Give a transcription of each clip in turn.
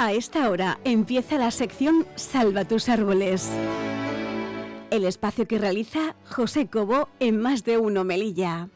A esta hora empieza la sección Salva tus árboles. El espacio que realiza José Cobo en Más de Uno Melilla.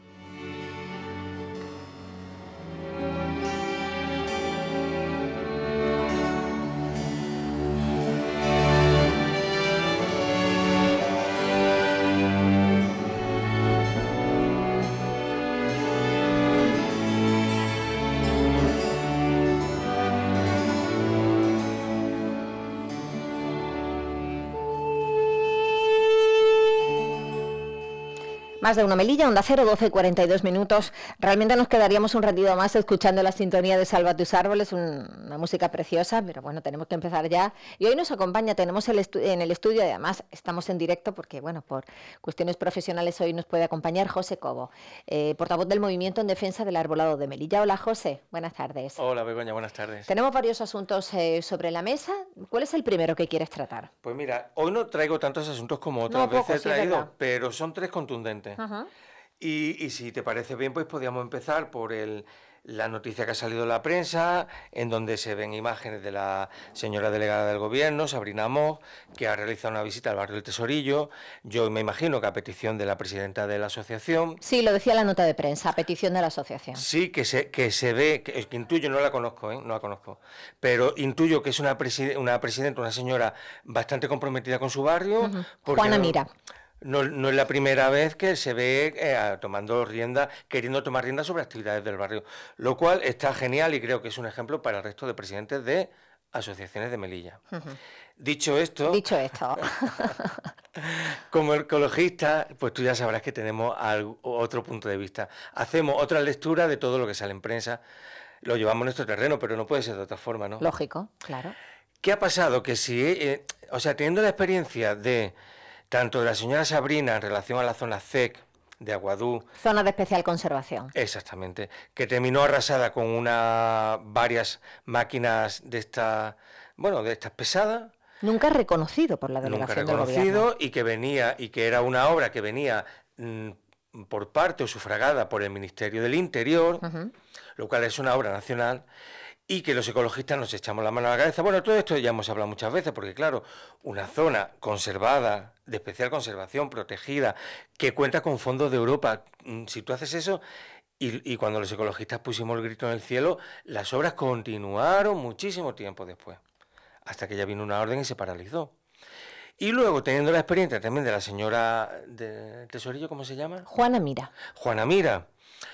Más de Uno Melilla, Onda Cero, 12:42 minutos. Realmente nos quedaríamos un ratito más escuchando la sintonía de Salva tus árboles, una música preciosa, pero bueno, tenemos que empezar ya. Y hoy nos acompaña, tenemos en el estudio, y además estamos en directo porque, bueno, por cuestiones profesionales hoy nos puede acompañar José Cobo, portavoz del Movimiento en Defensa del Arbolado de Melilla. Hola, José, buenas tardes. Hola, Begoña, buenas tardes. Tenemos varios asuntos sobre la mesa. ¿Cuál es el primero que quieres tratar? Pues mira, hoy no traigo tantos asuntos como otras veces he traído, pero son tres contundentes. Ajá. Y si te parece bien, pues podríamos empezar por la noticia que ha salido en la prensa, en donde se ven imágenes de la señora delegada del gobierno, Sabrina Moz, que ha realizado una visita al barrio del Tesorillo. Yo me imagino que a petición de la presidenta de la asociación. Sí, lo decía la nota de prensa, a petición de la asociación. Sí, que se ve, que intuyo, no la conozco, no la conozco, pero intuyo que es una presidenta, una señora bastante comprometida con su barrio. Uh-huh. Juana Mira. No es la primera vez que se ve queriendo tomar rienda sobre actividades del barrio, lo cual está genial y creo que es un ejemplo para el resto de presidentes de asociaciones de Melilla. Uh-huh. Dicho esto, como ecologista, pues tú ya sabrás que tenemos otro punto de vista. Hacemos otra lectura de todo lo que sale en prensa, lo llevamos a nuestro terreno, pero no puede ser de otra forma, ¿no? Lógico, claro. ¿Qué ha pasado? Que si, teniendo la experiencia de tanto de la señora Sabrina en relación a la zona CEC de Aguadú. Zona de especial conservación. Exactamente. Que terminó arrasada con varias máquinas de estas pesadas. Nunca reconocido por la delegación del gobierno. Nunca reconocido y que era una obra que venía por parte o sufragada por el Ministerio del Interior, uh-huh. Lo cual es una obra nacional. Y que los ecologistas nos echamos la mano a la cabeza. Bueno, todo esto ya hemos hablado muchas veces, porque claro, una zona conservada, de especial conservación, protegida, que cuenta con fondos de Europa, si tú haces eso, y cuando los ecologistas pusimos el grito en el cielo, las obras continuaron muchísimo tiempo después, hasta que ya vino una orden y se paralizó. Y luego, teniendo la experiencia también de la señora del Tesorillo, ¿cómo se llama? Juana Mira. Juana Mira,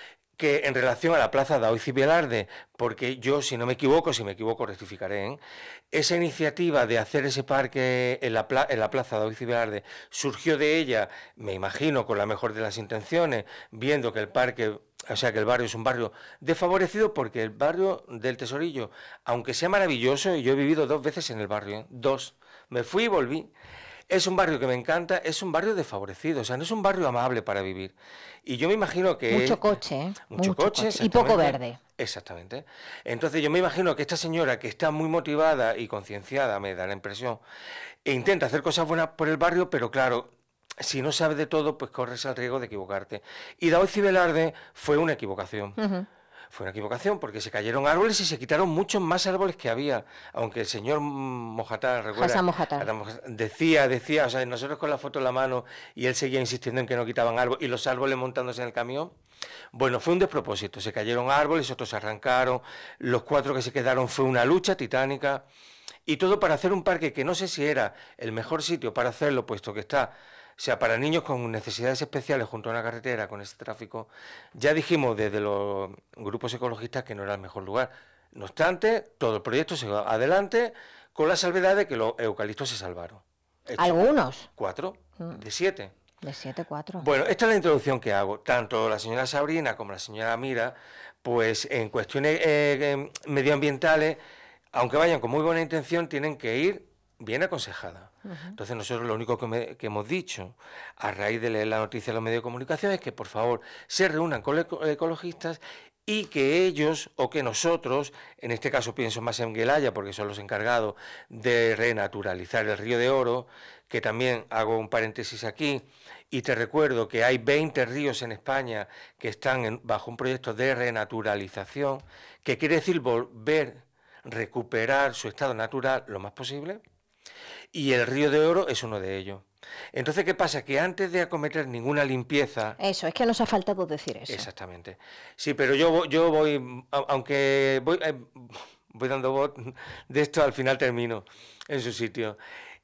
que en relación a la plaza Daoiz y Velarde, porque yo, si me equivoco rectificaré, esa iniciativa de hacer ese parque en la plaza Daoiz y Velarde surgió de ella, me imagino, con la mejor de las intenciones, viendo que el parque, que el barrio es un barrio desfavorecido, porque el barrio del Tesorillo, aunque sea maravilloso, y yo he vivido 2 veces en el barrio, 2, me fui y volví. Es un barrio que me encanta, es un barrio desfavorecido, no es un barrio amable para vivir. Y yo me imagino que... Mucho coche, Mucho coche. Y poco verde. Exactamente. Entonces yo me imagino que esta señora, que está muy motivada y concienciada, me da la impresión, e intenta hacer cosas buenas por el barrio, pero claro, si no sabes de todo, pues corres el riesgo de equivocarte. Y Daoiz y Velarde fue una equivocación. Uh-huh. Fue una equivocación porque se cayeron árboles y se quitaron muchos más árboles que había, aunque el señor Mojatar, recuerda, decía, nosotros con la foto en la mano y él seguía insistiendo en que no quitaban árboles y los árboles montándose en el camión. Bueno, fue un despropósito, se cayeron árboles, otros se arrancaron, los 4 que se quedaron fue una lucha titánica y todo para hacer un parque que no sé si era el mejor sitio para hacerlo, puesto que está... para niños con necesidades especiales junto a una carretera con este tráfico, ya dijimos desde los grupos ecologistas que no era el mejor lugar. No obstante, todo el proyecto se va adelante con la salvedad de que los eucaliptos se salvaron. ¿Algunos? 4, de 7. De 7, 4. Bueno, esta es la introducción que hago. Tanto la señora Sabrina como la señora Mira, pues en cuestiones medioambientales, aunque vayan con muy buena intención, tienen que ir bien aconsejada. Uh-huh. Entonces nosotros lo único que hemos dicho a raíz de leer la noticia en los medios de comunicación es que por favor se reúnan con ecologistas y que ellos o que nosotros, en este caso pienso más en Guelaya porque son los encargados de renaturalizar el Río de Oro, que también hago un paréntesis aquí y te recuerdo que hay 20 ríos en España que están bajo un proyecto de renaturalización, que quiere decir recuperar su estado natural lo más posible, y el Río de Oro es uno de ellos. Entonces, ¿qué pasa? Que antes de acometer ninguna limpieza... Eso, es que nos ha faltado decir eso. Exactamente. Sí, pero yo voy, aunque voy dando voz de esto, al final termino en su sitio.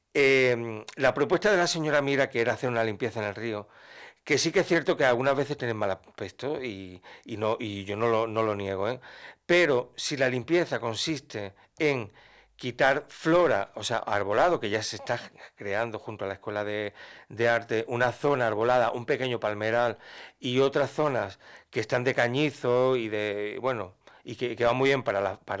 La propuesta de la señora Mira, que era hacer una limpieza en el río, que sí que es cierto que algunas veces tienen mal aspecto y yo no lo niego, ¿eh? Pero si la limpieza consiste en quitar flora, o sea, arbolado, que ya se está creando junto a la Escuela de Arte, una zona arbolada, un pequeño palmeral y otras zonas que están de cañizo y de, bueno, y que van muy bien para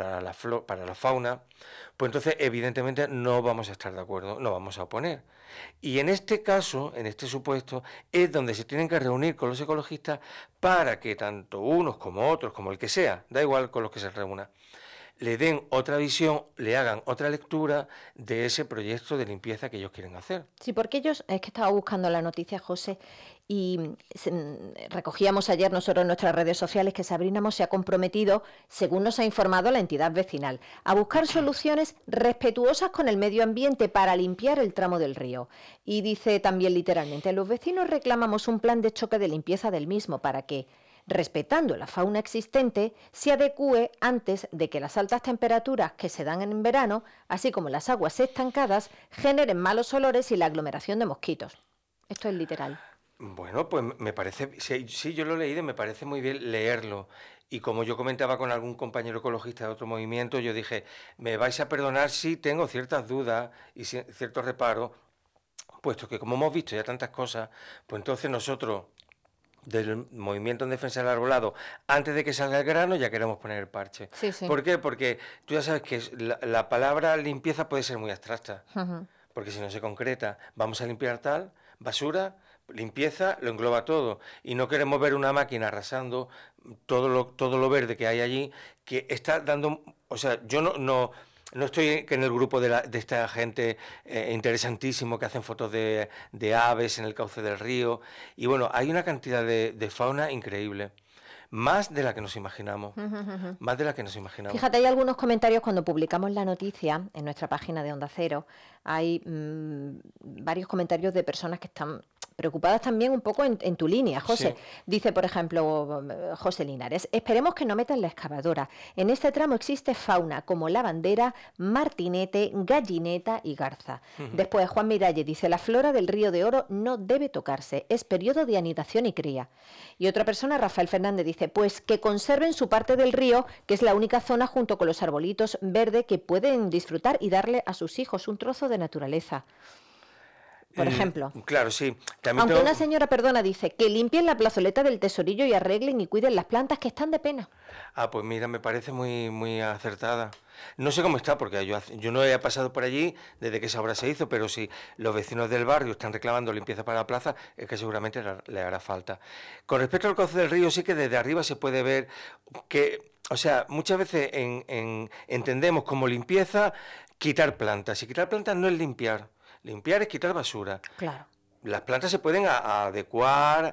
la fauna, pues entonces evidentemente no vamos a estar de acuerdo, no vamos a oponer. Y en este caso, en este supuesto, es donde se tienen que reunir con los ecologistas para que tanto unos como otros, como el que sea, da igual con los que se reúna, le den otra visión, le hagan otra lectura de ese proyecto de limpieza que ellos quieren hacer. Sí, porque ellos, es que estaba buscando la noticia, José, y recogíamos ayer nosotros en nuestras redes sociales que Sabrina Mos se ha comprometido, según nos ha informado la entidad vecinal, a buscar soluciones respetuosas con el medio ambiente para limpiar el tramo del río. Y dice también literalmente, los vecinos reclamamos un plan de choque de limpieza del mismo para que, respetando la fauna existente, se adecúe antes de que las altas temperaturas que se dan en verano, así como las aguas estancadas, generen malos olores y la aglomeración de mosquitos. Esto es literal. Bueno, pues me parece, sí, yo lo he leído y me parece muy bien leerlo. Y como yo comentaba con algún compañero ecologista de otro movimiento, yo dije, me vais a perdonar si tengo ciertas dudas y ciertos reparos, puesto que como hemos visto ya tantas cosas, pues entonces nosotros del movimiento en defensa del arbolado, antes de que salga el grano, ya queremos poner el parche. Sí, sí. ¿Por qué? Porque tú ya sabes que la palabra limpieza puede ser muy abstracta, porque si no se concreta, vamos a limpiar tal, basura, limpieza, lo engloba todo, y no queremos ver una máquina arrasando todo lo verde que hay allí, que está dando, o sea, yo no estoy en el grupo de esta gente interesantísimo que hacen fotos de aves en el cauce del río. Y bueno, hay una cantidad de fauna increíble. Más de la que nos imaginamos. Más de la que nos imaginamos. Fíjate, hay algunos comentarios cuando publicamos la noticia en nuestra página de Onda Cero. Hay varios comentarios de personas que están preocupadas también un poco en tu línea, José. Sí. Dice, por ejemplo, José Linares, esperemos que no metan la excavadora. En este tramo existe fauna como lavandera, martinete, gallineta y garza. Después, Juan Miralles dice, la flora del Río de Oro no debe tocarse, es periodo de anidación y cría. Y otra persona, Rafael Fernández, dice, pues que conserven su parte del río, que es la única zona junto con los arbolitos verdes que pueden disfrutar y darle a sus hijos un trozo de naturaleza. Por ejemplo. Claro, sí. También aunque una señora, perdona, dice que limpien la plazoleta del Tesorillo y arreglen y cuiden las plantas que están de pena. Ah, pues mira, me parece muy, muy acertada. No sé cómo está, porque yo no he pasado por allí desde que esa obra se hizo, pero si los vecinos del barrio están reclamando limpieza para la plaza, es que seguramente le hará falta. Con respecto al cauce del río, sí que desde arriba se puede ver que, o sea, muchas veces entendemos como limpieza quitar plantas, y quitar plantas no es limpiar. Limpiar es quitar basura. Claro. Las plantas se pueden adecuar,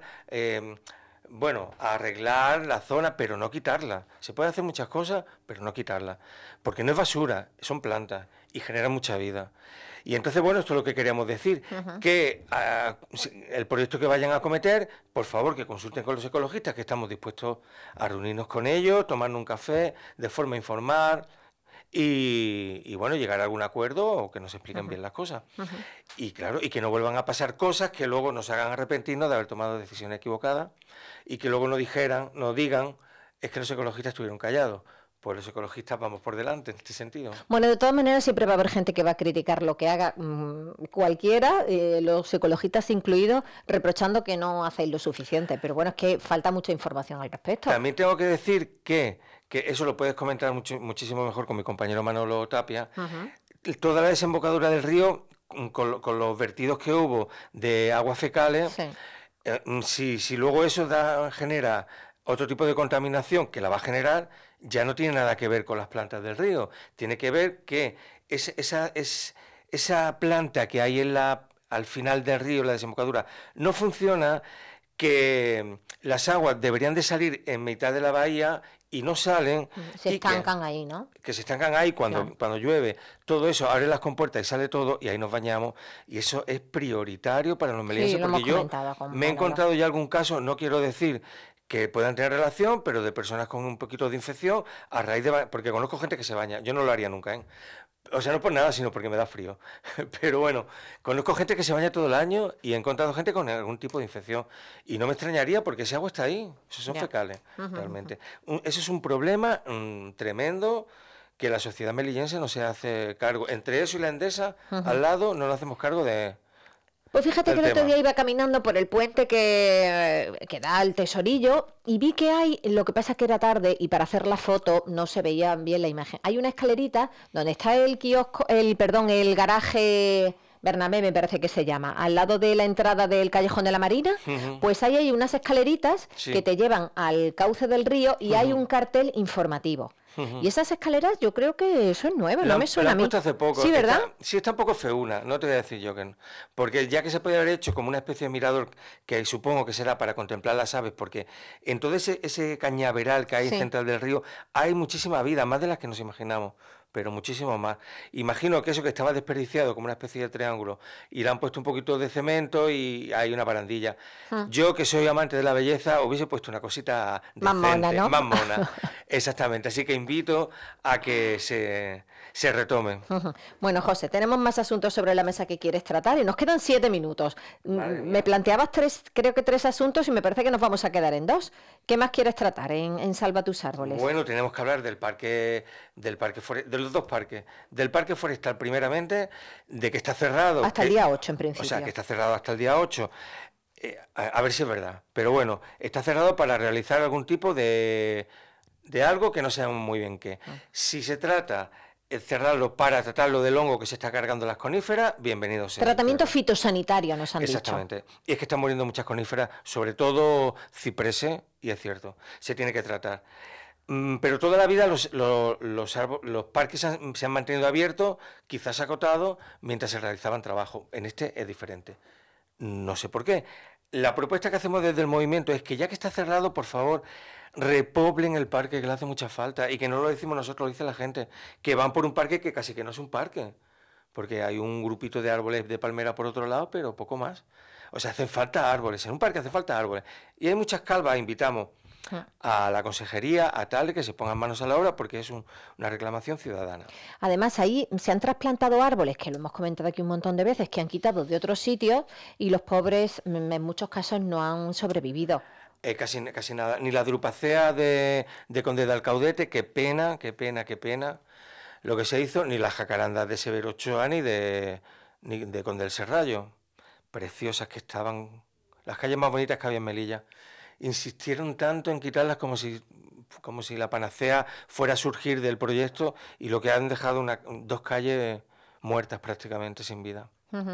arreglar la zona, pero no quitarla. Se puede hacer muchas cosas, pero no quitarla. Porque no es basura, son plantas y generan mucha vida. Y entonces, bueno, esto es lo que queríamos decir, que el proyecto que vayan a acometer, por favor, que consulten con los ecologistas, que estamos dispuestos a reunirnos con ellos, tomarnos un café de forma informal. Y bueno, llegar a algún acuerdo o que nos expliquen bien las cosas. Y claro, y que no vuelvan a pasar cosas que luego nos hagan arrepentirnos de haber tomado decisiones equivocadas y que luego no digan, es que los ecologistas estuvieron callados. Pues los ecologistas vamos por delante en este sentido. Bueno, de todas maneras siempre va a haber gente que va a criticar lo que haga cualquiera, los ecologistas incluidos, reprochando que no hacéis lo suficiente. Pero bueno, es que falta mucha información al respecto. También tengo que decir que eso lo puedes comentar muchísimo mejor con mi compañero Manolo Tapia. Toda la desembocadura del río, con los vertidos que hubo de aguas fecales, si luego eso genera otro tipo de contaminación que la va a generar, ya no tiene nada que ver con las plantas del río. Tiene que ver que esa planta que hay al final del río, la desembocadura, no funciona, que las aguas deberían de salir en mitad de la bahía y no salen. Se estancan ahí, ¿no? Que se estancan ahí cuando llueve. Todo eso, abre las compuertas y sale todo y ahí nos bañamos. Y eso es prioritario para los melienses, porque yo me he encontrado ya algún caso, no quiero decir que puedan tener relación, pero de personas con un poquito de infección a raíz de... Porque conozco gente que se baña, yo no lo haría nunca, ¿eh? O sea, no por nada, sino porque me da frío. Pero bueno, conozco gente que se baña todo el año y he encontrado gente con algún tipo de infección. Y no me extrañaría porque ese agua está ahí, esos son fecales, realmente. Eso es un problema tremendo que la sociedad melillense no se hace cargo. Entre eso y la Endesa, al lado, no nos hacemos cargo de... Pues fíjate que el otro día iba caminando por el puente que da al Tesorillo y vi que hay, lo que pasa es que era tarde y para hacer la foto no se veía bien la imagen. Hay una escalerita donde está el kiosco, el garaje Bernabé, me parece que se llama, al lado de la entrada del Callejón de la Marina, pues ahí hay unas escaleritas que te llevan al cauce del río y hay un cartel informativo. Y esas escaleras yo creo que eso es nuevo, no me suena a mí. Puesto hace poco. Sí, ¿verdad? Está un poco feuna, no te voy a decir yo que no. Porque ya que se puede haber hecho como una especie de mirador, que supongo que será para contemplar las aves, porque en todo ese cañaveral que hay central del río hay muchísima vida, más de las que nos imaginamos, pero muchísimo más. Imagino que eso que estaba desperdiciado como una especie de triángulo y le han puesto un poquito de cemento y hay una barandilla. Yo, que soy amante de la belleza, hubiese puesto una cosita decente, más mona, ¿no? Más mona. Exactamente, así que invito a que se retomen. Bueno, José, tenemos más asuntos sobre la mesa que quieres tratar y nos quedan 7 minutos. Me planteabas creo que 3 asuntos y me parece que nos vamos a quedar en 2. ¿Qué más quieres tratar en Salva tus Árboles? Bueno, tenemos que hablar del parque de los 2 parques. Del parque forestal, primeramente, de que está cerrado. Hasta el día 8, en principio. O sea, que está cerrado hasta el día 8. A ver si es verdad. Pero bueno, está cerrado para realizar algún tipo de algo que no sabemos muy bien qué. Si se trata de cerrarlo para tratarlo del hongo que se está cargando las coníferas, bienvenido sea. Tratamiento fitosanitario, nos han Exactamente. dicho. Y es que están muriendo muchas coníferas, sobre todo cipreses, y es cierto, se tiene que tratar. Pero toda la vida los parques se han mantenido abiertos, quizás acotados, mientras se realizaban trabajo. En este es diferente. No sé por qué. La propuesta que hacemos desde el movimiento es que ya que está cerrado, por favor, repoblen el parque, que le hace mucha falta, y que no lo decimos nosotros, lo dice la gente, que van por un parque que casi que no es un parque, porque hay un grupito de árboles de palmera por otro lado, pero poco más. O sea, hacen falta árboles, en un parque hace falta árboles. Y hay muchas calvas, invitamos a la consejería, a tal, que se pongan manos a la obra, porque es una reclamación ciudadana. Además, ahí se han trasplantado árboles, que lo hemos comentado aquí un montón de veces, que han quitado de otros sitios y los pobres en muchos casos no han sobrevivido. Casi nada. Ni la drupacea de Conde de Alcaudete, qué pena. Lo que se hizo, ni las jacarandas de Severo Ochoa, ni de Conde del Serrallo. Preciosas que estaban, las calles más bonitas que había en Melilla. Insistieron tanto en quitarlas como si la panacea fuera a surgir del proyecto, y lo que han dejado 2 calles muertas prácticamente, sin vida.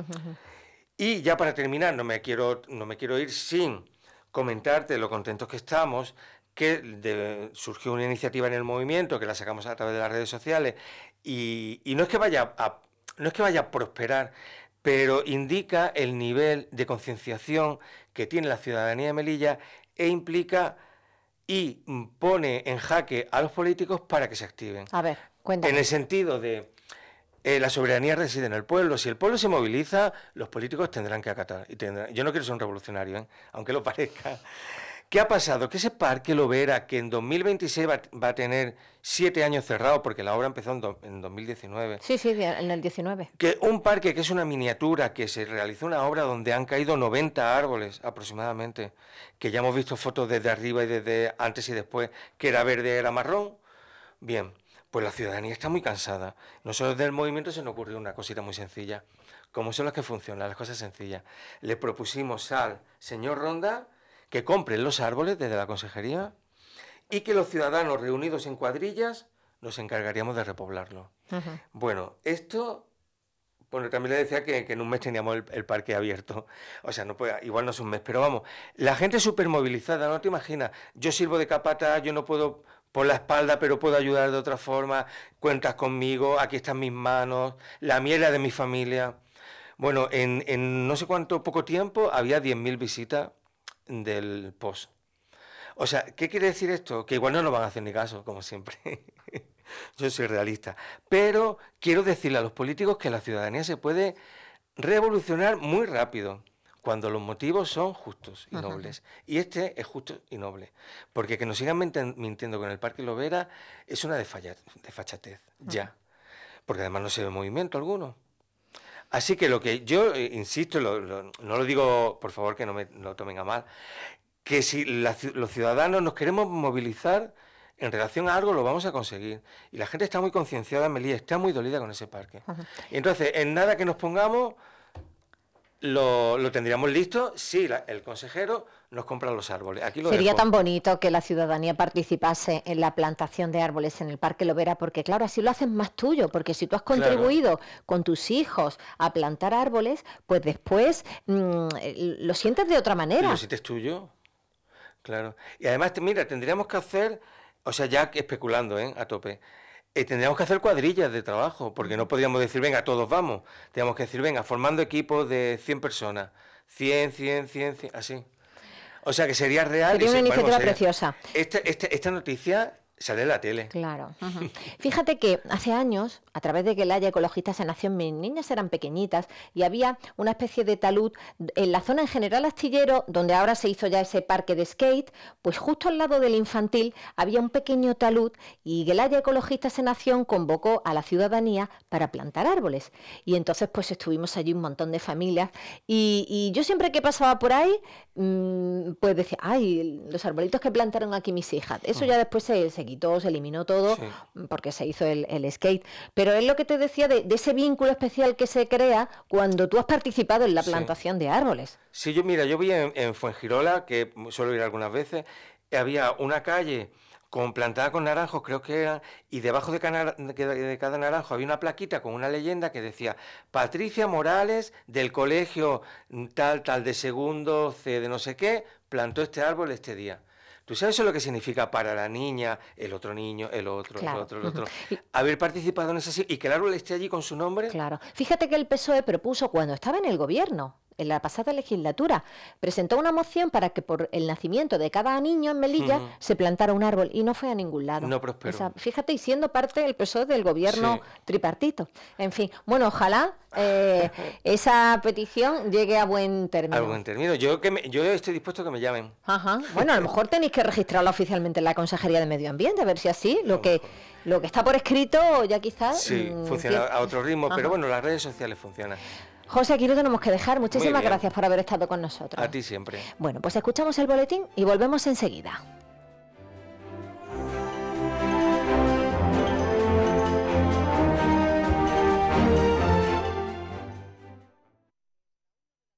Y ya para terminar, no me quiero ir sin comentarte lo contentos que estamos, que surgió una iniciativa en el movimiento, que la sacamos a través de las redes sociales, y no es que vaya a prosperar, pero indica el nivel de concienciación que tiene la ciudadanía de Melilla e implica y pone en jaque a los políticos para que se activen. A ver, cuéntame. En el sentido de la soberanía reside en el pueblo. Si el pueblo se moviliza, los políticos tendrán que acatar. Yo no quiero ser un revolucionario, aunque lo parezca. ¿Qué ha pasado? Que ese parque Lovera, que en 2026 va a tener 7 años cerrado, porque la obra empezó en 2019. Sí, en el 19. Que un parque que es una miniatura, que se realizó una obra donde han caído 90 árboles aproximadamente, que ya hemos visto fotos desde arriba y desde antes y después, que era verde, era marrón. Bien, pues la ciudadanía está muy cansada. Nosotros del movimiento se nos ocurrió una cosita muy sencilla, como son las que funcionan, las cosas sencillas. Le propusimos al señor Ronda que compren los árboles desde la consejería y que los ciudadanos reunidos en cuadrillas nos encargaríamos de repoblarlo. Bueno, también le decía que en un mes teníamos el parque abierto. O sea, igual no es un mes, pero vamos, la gente súper movilizada, no te imaginas. Yo sirvo de capataz, yo no puedo por la espalda, pero puedo ayudar de otra forma. Cuentas conmigo, aquí están mis manos, la miel de mi familia. Bueno, en no sé cuánto poco tiempo había 10.000 visitas del post. O sea, ¿qué quiere decir esto? Que igual no nos van a hacer ni caso, como siempre. Yo soy realista. Pero quiero decirle a los políticos que la ciudadanía se puede revolucionar muy rápido cuando los motivos son justos y nobles. Y este es justo y noble. Porque que nos sigan mintiendo con el Parque Lovera es una desfachatez, ya. Porque además no se ve movimiento alguno. Así que lo que yo insisto, no lo digo, por favor, que no me lo tomen a mal, que si los ciudadanos nos queremos movilizar en relación a algo, lo vamos a conseguir. Y la gente está muy concienciada en Melilla, está muy dolida con ese parque. Y entonces, en nada que nos pongamos, lo tendríamos listo si el consejero nos compra los árboles. Aquí lo Sería dejo. tan bonito que la ciudadanía participase en la plantación de árboles en el Parque Lovera, porque claro, así lo haces más tuyo, porque si tú has contribuido con tus hijos a plantar árboles, pues después lo sientes de otra manera. Lo sientes tuyo, claro. Y además, mira, tendríamos que hacer, o sea, ya especulando, a tope, tendríamos que hacer cuadrillas de trabajo, porque no podríamos decir, venga, todos vamos. Teníamos que decir, venga, formando equipos de 100 personas. 100, así. O sea, que sería real. Sería una iniciativa preciosa. Esta noticia sale en la tele. Claro. Fíjate que hace años, a través de Gelaya Ecologistas se nació, mis niñas eran pequeñitas y había una especie de talud en la zona en General Astillero, donde ahora se hizo ya ese parque de skate, pues justo al lado del infantil había un pequeño talud y Gelaya Ecologistas en Acción convocó a la ciudadanía para plantar árboles. Y entonces pues estuvimos allí un montón de familias y yo siempre que pasaba por ahí, pues decía, ay, los arbolitos que plantaron aquí mis hijas. Eso ya después se quitó, se eliminó todo, porque se hizo el skate. Pero es lo que te decía de ese vínculo especial que se crea cuando tú has participado en la plantación de árboles. Sí, yo vi en Fuengirola, que suelo ir algunas veces, había una calle plantada con naranjos, creo que eran, y debajo de cada naranjo había una plaquita con una leyenda que decía Patricia Morales, del colegio tal de segundo C de no sé qué, plantó este árbol este día. ¿Tú sabes eso lo que significa para la niña, el otro niño, el otro, claro. el otro? Haber participado en ese y que el árbol esté allí con su nombre. Claro. Fíjate que el PSOE propuso cuando estaba en el gobierno, en la pasada legislatura, presentó una moción para que por el nacimiento de cada niño en Melilla se plantara un árbol y no fue a ningún lado. No prosperó. O sea, fíjate, y siendo parte del PSOE del gobierno tripartito. En fin, bueno, ojalá esa petición llegue a buen término. A buen término. Yo estoy dispuesto a que me llamen. Bueno, a lo mejor tenéis que registrarlo oficialmente en la Consejería de Medio Ambiente, a ver si así lo que está por escrito ya quizás... Sí, funciona a otro ritmo, pero bueno, las redes sociales funcionan. José, aquí lo tenemos que dejar. Muchísimas gracias por haber estado con nosotros. A ti siempre. Bueno, pues escuchamos el boletín y volvemos enseguida.